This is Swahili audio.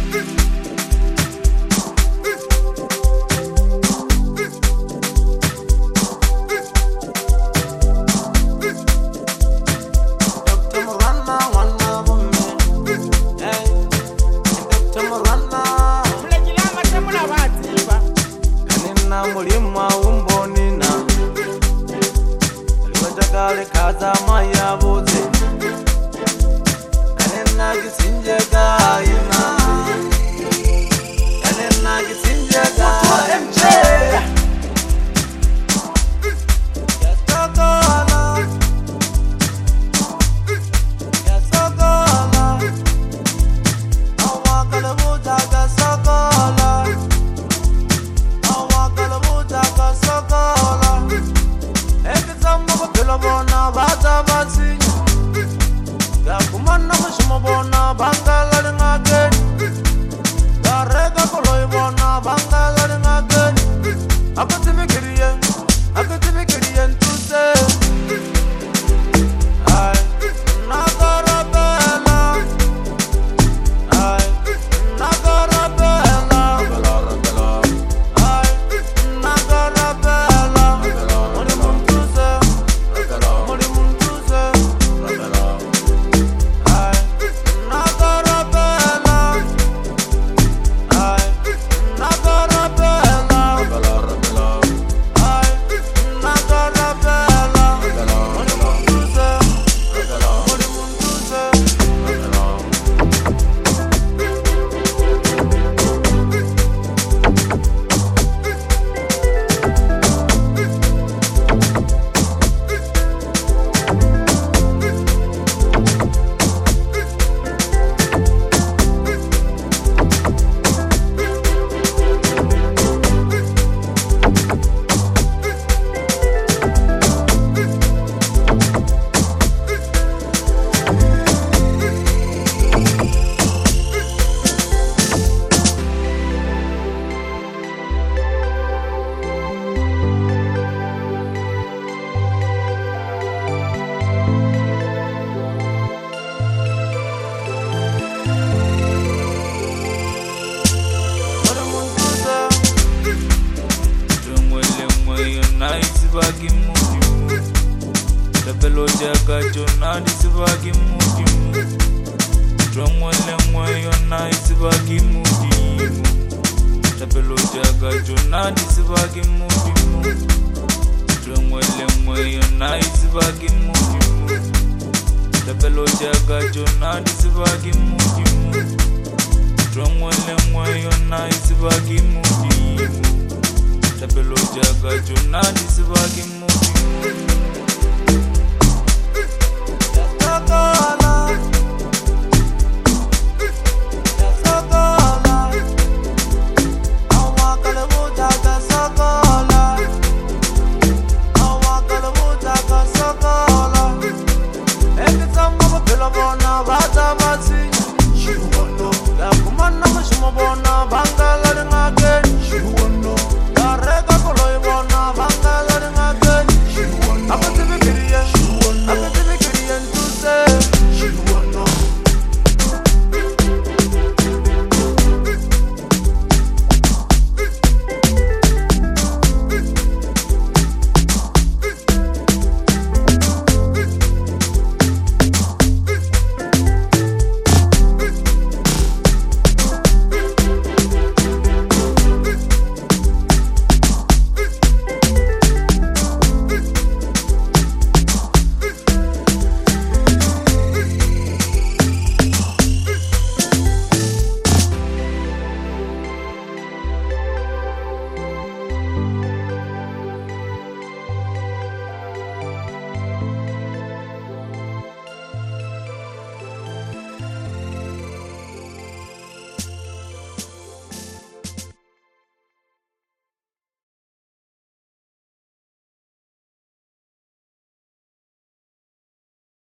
Mulima umbonina Liwatakale kaza maya bote Kanena kisinje gaina Kanena kisinje gaina Yasogola Yasogola Awakala butaga sogola Bona bata basinya ya kumana mashimo bona bangala ngake darega koloi bona bangala ngake akatibikiriyen tuse ay nagarabela ay nagarabela ay nagarabela Bagi mudimu, tapelo jaga jona di sebagi mudimu. Drongwele mwayo nice bagi mudimu, tapelo jaga jona di sebagi mudimu. Drongwele mwayo nice bagi mudimu, tapelo jaga jona di sebagi mudimu. Drongwele mwayo nice bagi mudimu. Tapelo jaga jona di sebagi